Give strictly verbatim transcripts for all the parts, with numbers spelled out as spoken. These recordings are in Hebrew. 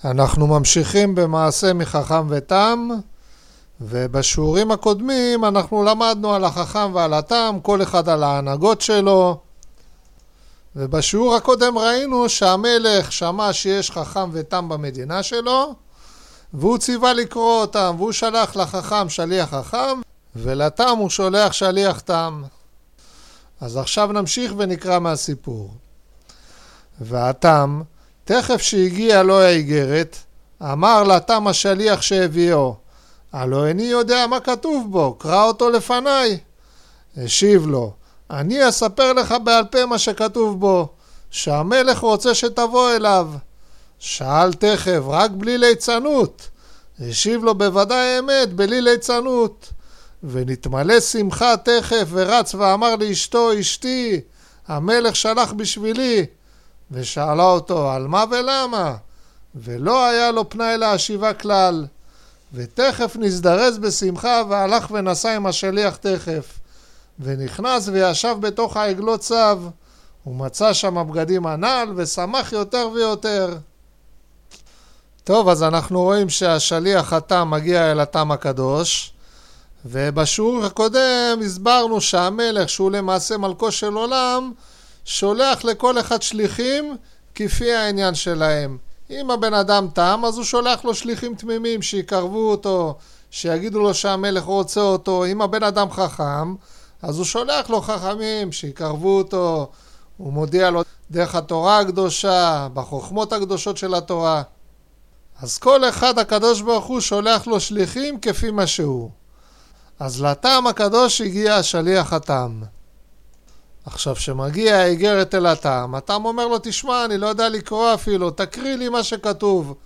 אנחנו ממשיכים במעשה מחכם ותם, ובשיעורים הקודמים אנחנו למדנו על החכם ועל התם, כל אחד על ההנהגות שלו. ובשיעור הקודם ראינו שהמלך שמע שיש חכם ותם במדינה שלו, והוא ציווה לקרוא אותם, והוא שלח לחכם שליח חכם, ולתם הוא שולח שליח תם. אז עכשיו נמשיך ונקרא מהסיפור. והתם, תכף שהגיע לו האיגרת, אמר לתם השליח שהביאו, הלא איני יודע מה כתוב בו, קרא אותו לפניי. השיב לו, אני אספר לך בעל פה מה שכתוב בו, שהמלך רוצה שתבוא אליו. שאל תכף, רק בלי ליצנות. השיב לו בוודאי אמת, בלי ליצנות. ונתמלא שמחה תכף, ורץ ואמר לאשתו, אשתי, המלך שלח בשבילי. ושאלה אותו, על מה ולמה? ולא היה לו פנאי להשיבה כלל. ותכף נזדרז בשמחה, והלך ונסע עם השליח תכף. ונכנס וישב בתוך העגלות צב, ומצא שם הבגדים הנעל, ושמח יותר ויותר. טוב, אז אנחנו רואים שהשליח התם מגיע אל התם הקדוש, ובשיעור הקודם הסברנו שהמלך, שהוא למעשה מלכו של עולם, שולח לכל אחד שליחים כפי העניין שלהם. אם הבן אדם תם, אז הוא שולח לו שליחים תמימים שיקרבו אותו, שיגידו לו שהמלך רוצה אותו. אם הבן אדם חכם, אז הוא שולח לו חכמים שיקרבו אותו. הוא מודיע לו דרך התורה הקדושה, בחוכמות הקדושות של התורה. אז כל אחד הקדוש ברוך הוא שולח לו שליחים כפי מה שהוא. אז לתם הקדוש הגיע השליח התם. עכשיו שמגיע האיגרת אל התם, התם אומר לו, תשמע, אני לא יודע לקרוא אפילו, תקריא לי מה שכתוב.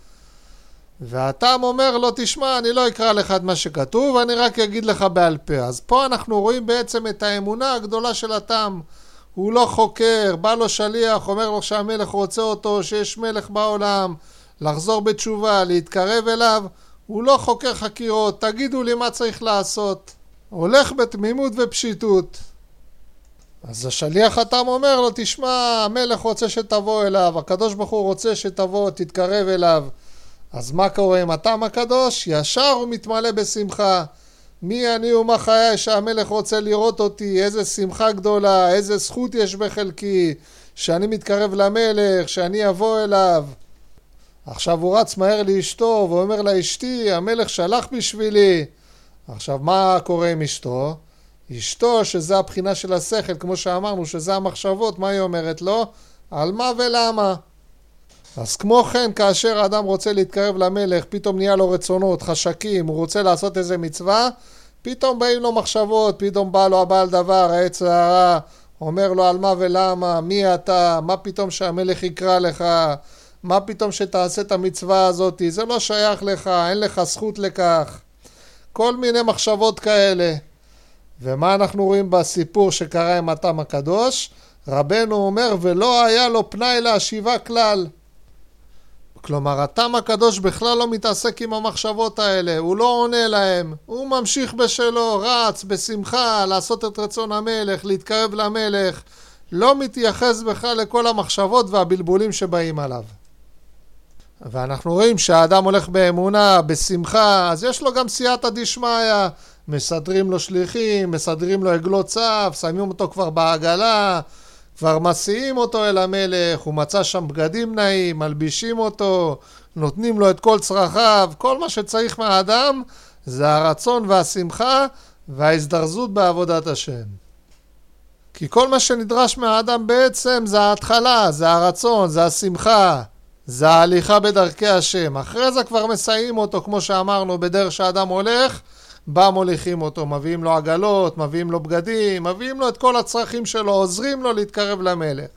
והתם אומר לו, תשמע, אני לא אקרא לך את מה שכתוב, אני רק אגיד לך בעל פה. אז פה אנחנו רואים בעצם את האמונה הגדולה של התם. הוא לא חוקר, בא לו שליח, אומר לו שהמלך רוצה אותו, שיש מלך בעולם, לחזור בתשובה, להתקרב אליו. הוא לא חוקר חקירות, תגידו לי מה צריך לעשות. הולך בתמימות ופשיטות. אז השליח התם אומר לו, תשמע, המלך רוצה שתבוא אליו, הקדוש ברוך הוא רוצה שתבוא, תתקרב אליו. אז מה קורה עם התם הקדוש? ישר הוא מתמלא בשמחה. מי אני ומה חיי שהמלך רוצה לראות אותי, איזה שמחה גדולה, איזה זכות יש בחלקי, שאני מתקרב למלך, שאני אבוא אליו. עכשיו הוא רץ מהר לאשתו ואומר לה, אשתי, המלך שלח בשבילי. עכשיו מה קורה עם אשתו? אשתו, שזה הבחינה של השכל, כמו שאמרנו, שזה המחשבות, מה היא אומרת לו? על מה ולמה? אז כמו כן, כאשר האדם רוצה להתקרב למלך, פתאום נהיה לו רצונות, חשקים, הוא רוצה לעשות איזה מצווה, פתאום באים לו מחשבות, פתאום בא לו הבעל דבר, העץ הרע, אומר לו על מה ולמה, מי אתה, מה פתאום שהמלך יקרא לך, מה פתאום שתעשה את המצווה הזאת, זה לא שייך לך, אין לך זכות לכך. כל מיני מחשבות כאלה. ומה אנחנו רואים בסיפור שקרה עם התם הקדוש? רבנו אומר, ולא היה לו פנאי להשיבה כלל. כלומר, התם הקדוש בכלל לא מתעסק עם המחשבות האלה, הוא לא עונה להם, הוא ממשיך בשלו, רץ בשמחה, לעשות את רצון המלך, להתקרב למלך, לא מתייחס בכלל לכל המחשבות והבלבולים שבאים עליו. ואנחנו רואים שהאדם הולך באמונה, בשמחה, אז יש לו גם סייעתא דשמיא, מסדרים לו שליחים, מסדרים לו עגלות צב, שמים אותו כבר בעגלה, כבר מסיעים אותו אל המלך, הוא מצא שם בגדים נעים, מלבישים אותו, נותנים לו את כל צרכיו, כל מה שצריך מהאדם זה הרצון והשמחה וההזדרזות בעבודת השם. כי כל מה שנדרש מהאדם בעצם זה ההתחלה, זה הרצון, זה השמחה, זה ההליכה בדרכי השם. אחרי זה כבר מסייעים אותו, כמו שאמרנו, בדרך שהאדם הולך, בא מוליכים אותו, מביאים לו עגלות, מביאים לו בגדים, מביאים לו את כל הצרכים שלו, עוזרים לו להתקרב למלך.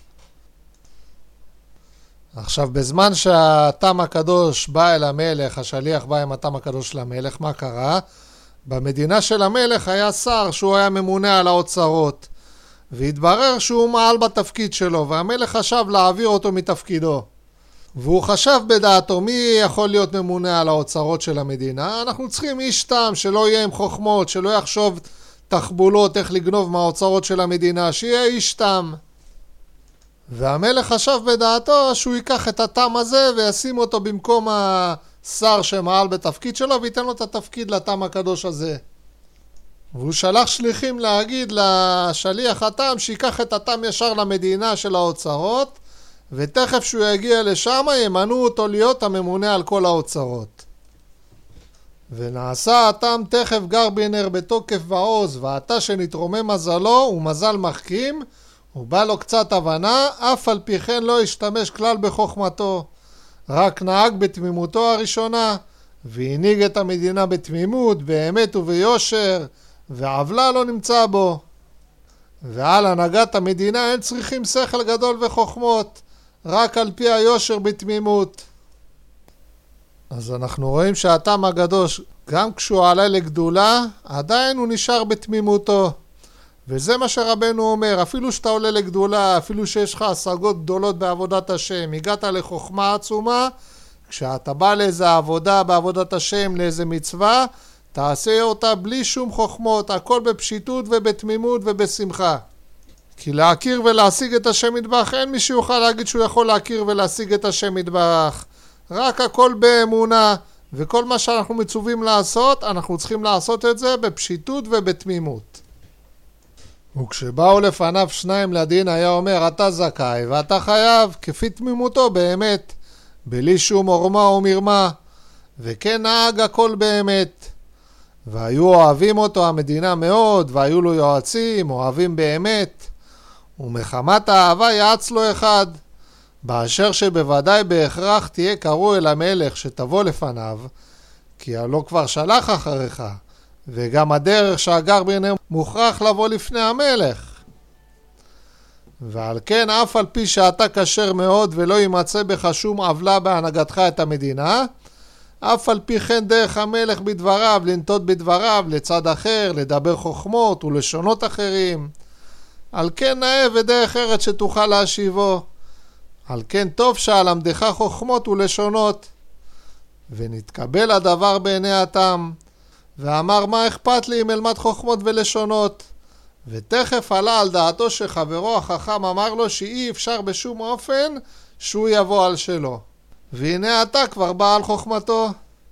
עכשיו, בזמן שהתם הקדוש בא אל המלך, השליח בא עם התם הקדוש למלך, מה קרה? במדינה של המלך היה שר שהוא היה ממונה על האוצרות, והתברר שהוא מעל בתפקיד שלו, והמלך חשב להעביר אותו מתפקידו. והוא חשב בדעתו, מי יכול להיות ממונה על האוצרות של המדינה? אנחנו צריכים איש תם שלא יהיה עם חוכמות, שלא יחשוב תחבולות איך לגנוב מהאוצרות של המדינה, שיהיה איש תם. והמלך חשב בדעתו שהוא ייקח את התם הזה וישים אותו במקום השר שמעל בתפקיד שלו, וייתן לו את התפקיד לתם הקדוש הזה. והוא שלח שליחים להגיד לשליח התם שיקח את התם ישר למדינה של האוצרות, ותכף שהוא יגיע לשם ימנו אותו להיות הממונה על כל האוצרות. ונעשה התם תכף גרבינר בתוקף ועוז, ועתה שנתרומם מזלו ומזל מחכים, ובא לו קצת הבנה, אף על פי כן לא השתמש כלל בחוכמתו, רק נהג בתמימותו הראשונה, והנהיג את המדינה בתמימות, באמת וביושר, ועוולה לא נמצא בו. ועל הנהגת המדינה אין צריכים שכל גדול וחוכמות, רק על פי היושר בתמימות. אז אנחנו רואים שהתם הקדוש, גם כשהוא עלה לגדולה, עדיין הוא נשאר בתמימותו. וזה מה שרבנו אומר, אפילו שאתה עולה לגדולה, אפילו שיש לך השגות גדולות בעבודת השם, הגעת לחוכמה עצומה, כשאתה בא לאיזה עבודה בעבודת השם, לאיזה מצווה, תעשה אותה בלי שום חוכמות, הכל בפשיטות ובתמימות ובשמחה. כי להכיר ולהשיג את השם יתברך, אין מי שיוכל להגיד שהוא יכול להכיר ולהשיג את השם יתברך. רק הכל באמונה, וכל מה שאנחנו מצווים לעשות, אנחנו צריכים לעשות את זה בפשיטות ובתמימות. וכשבאו לפניו שניים לדין, היה אומר, אתה זכאי ואתה חייב, כפי תמימותו באמת, בלי שום עורמה או מרמה, וכן נהג הכל באמת. והיו אוהבים אותו המדינה מאוד, והיו לו יועצים, אוהבים באמת, ומחמת האהבה יעץ לו אחד, באשר שבוודאי בהכרח תהיה קרוא אל המלך שתבוא לפניו, כי הלא כבר שלח אחריך, וגם הדרך שהגרבינר מוכרח לבוא לפני המלך. ועל כן אף על פי שאתה כשר מאוד ולא יימצא בך שום עוולה בהנהגתך את המדינה, אף על פי כן דרך המלך בדבריו, לנטות בדבריו לצד אחר, לדבר חוכמות ולשונות אחרים. על כן נאה ודרך ארץ שתוכל להשיבו. על כן טוב שאלמדך חוכמות ולשונות. ונתקבל הדבר בעיני התם, ואמר מה אכפת לי אם אלמד חוכמות ולשונות. ותכף עלה על דעתו שחברו החכם אמר לו שאי אפשר בשום אופן שהוא יבוא על שלו. והנה אתה כבר בא על חוכמתו.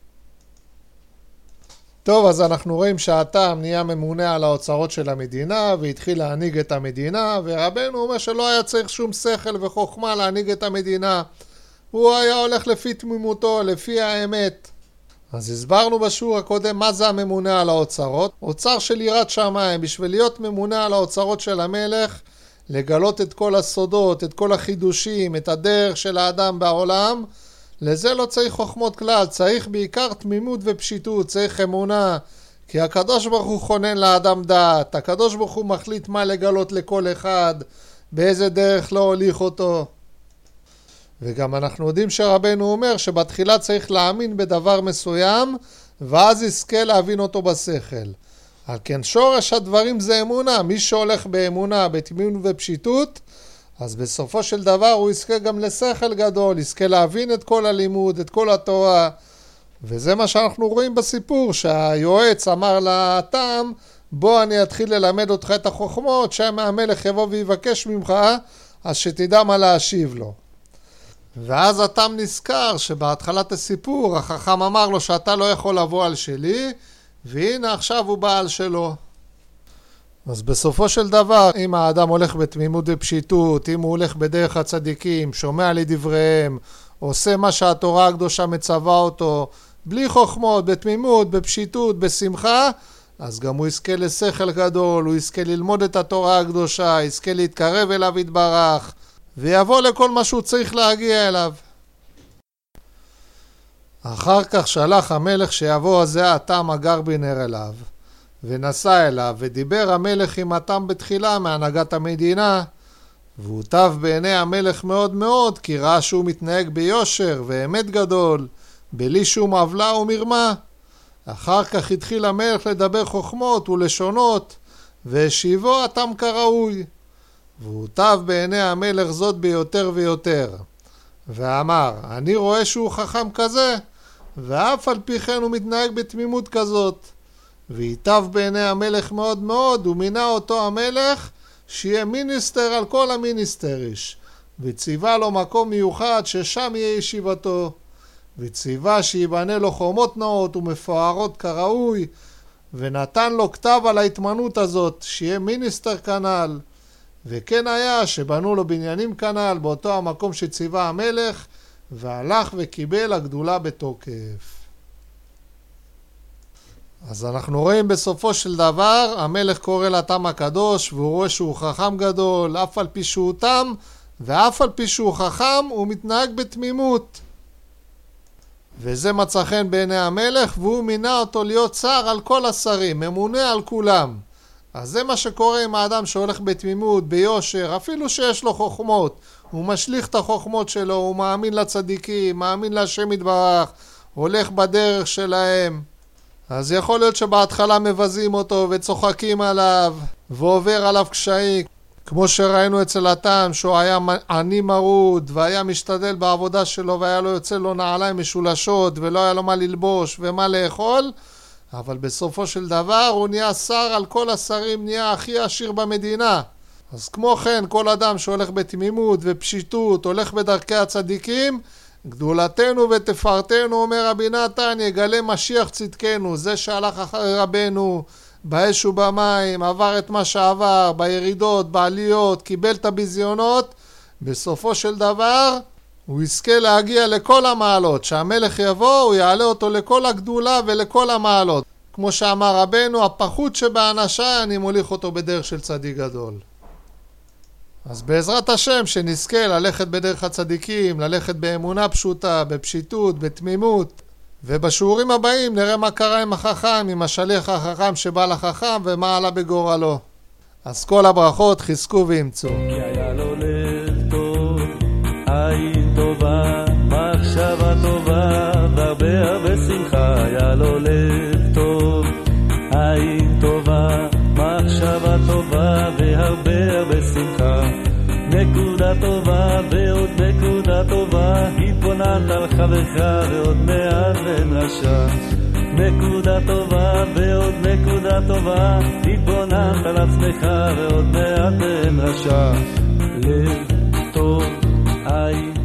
טוב, אז אנחנו רואים שהתם נהיה ממונה על האוצרות של המדינה והתחיל להנהיג את המדינה, ורבנו אומר שלא היה צריך שום שכל וחוכמה להנהיג את המדינה. הוא היה הולך לפי תמימותו, לפי האמת. אז הסברנו בשיעור הקודם מה זה הממונה על האוצרות. אוצר של יראת שמיים, בשביל להיות ממונה על האוצרות של המלך, לגלות את כל הסודות, את כל החידושים, את הדרך של האדם בעולם, לזה לא צריך חוכמות כלל, צריך בעיקר תמימות ופשיטות, צריך אמונה, כי הקדוש ברוך הוא חונן לאדם דעת, הקדוש ברוך הוא מחליט מה לגלות לכל אחד, באיזה דרך לא הוליך אותו. וגם אנחנו יודעים שרבנו אומר שבתחילה צריך להאמין בדבר מסוים, ואז יזכה להבין אותו בשכל. על כן שורש הדברים זה אמונה, מי שהולך באמונה, בתמימות ופשיטות, אז בסופו של דבר הוא יזכה גם לשכל גדול, יזכה להבין את כל הלימוד, את כל התורה, וזה מה שאנחנו רואים בסיפור, שהיועץ אמר לתם, בוא אני אתחיל ללמד אותך את החוכמות, שם המלך יבוא ויבקש ממך, אז שתדע מה להשיב לו. ואז התם נזכר שבהתחלת הסיפור החכם אמר לו שאתה לא יכול לבוא על שלי, והנה עכשיו הוא בא על שלו. אז בסופו של דבר, אם האדם הולך בתמימות ופשיטות, אם הוא הולך בדרך הצדיקים, שומע לדבריהם, עושה מה שהתורה הקדושה מצווה אותו, בלי חוכמות, בתמימות, בפשיטות, בשמחה, אז גם הוא יזכה לשכל גדול, הוא יזכה ללמוד את התורה הקדושה, יזכה להתקרב אליו יתברך, ויבוא לכל מה שהוא צריך להגיע אליו. אחר כך שלח המלך שיבוא הזה התם הגרבינר אליו, ונסע אליו, ודיבר המלך עם התם בתחילה מהנהגת המדינה, והוא טב בעיני המלך מאוד מאוד, כי ראה שהוא מתנהג ביושר ואמת גדול, בלי שום עוולה ומרמה. אחר כך התחיל המלך לדבר חוכמות ולשונות, והשיבו התם כראוי. והוא טב בעיני המלך זאת ביותר ויותר. ואמר, אני רואה שהוא חכם כזה, ואף על פי כן הוא מתנהג בתמימות כזאת. והיטב בעיני המלך מאוד מאוד, ומינה אותו המלך שיהיה מיניסטר על כל המיניסטריש. וציווה לו מקום מיוחד ששם יהיה ישיבתו, וציווה שיבנה לו חומות נאות ומפוארות כראוי, ונתן לו כתב על ההתמנות הזאת, שיהיה מיניסטר כנ"ל, וכן היה שבנו לו בניינים כנ"ל באותו המקום שציווה המלך, והלך וקיבל הגדולה בתוקף. אז אנחנו רואים בסופו של דבר, המלך קורא לתם הקדוש, והוא רואה שהוא חכם גדול, אף על פי שהוא תם, ואף על פי שהוא חכם, הוא מתנהג בתמימות. וזה מצא חן בעיני המלך, והוא מינה אותו להיות שר על כל השרים, ממונה על כולם. אז זה מה שקורה עם האדם שהולך בתמימות, ביושר, אפילו שיש לו חוכמות. הוא משליך את החוכמות שלו, הוא מאמין לצדיקים, מאמין להשם יתברך, הולך בדרך שלהם. אז יכול להיות שבהתחלה מבזים אותו וצוחקים עליו, ועובר עליו קשיים. כמו שראינו אצל התם, שהוא היה עני מרוד, והיה משתדל בעבודה שלו, והיה לו יוצא לו נעליים משולשות, ולא היה לו מה ללבוש ומה לאכול, אבל בסופו של דבר הוא נהיה שר על כל השרים, נהיה הכי עשיר במדינה. אז כמו כן, כל אדם שהולך בתמימות ופשיטות, הולך בדרכי הצדיקים, גדולתנו ותפארתנו, אומר רבי נתן, יגלה משיח צדקנו, זה שהלך אחרי רבנו, באש ובמים, עבר את מה שעבר, בירידות, בעליות, קיבל את הביזיונות, בסופו של דבר הוא יזכה להגיע לכל המעלות. שהמלך יבוא, הוא יעלה אותו לכל הגדולה ולכל המעלות. כמו שאמר רבנו, הפחות שבאנשי אני מוליך אותו בדרך של צדיק גדול. אז בעזרת השם שנזכה ללכת בדרך הצדיקים, ללכת באמונה פשוטה, בפשיטות, בתמימות, ובשיעורים הבאים נראה מה קרה עם החכם, עם השליח החכם שבא לחכם ומה עלה בגורלו. אז כל הברכות חזקו ואמצו. כי היה לו לב טוב, עין טובה, מחשבה טובה, והרבה הרבה שמחה. היה לו לב טוב, עין טובה, מחשבה טובה, והרבה הרבה שמחה. נקודה טובה ועוד נקודה טובה, התבוננת על חברך ועוד מעט ואין רשע. נקודה טובה ועוד נקודה טובה, התבוננת על עצמך ועוד מעט ואין רשע. לב טוב, עין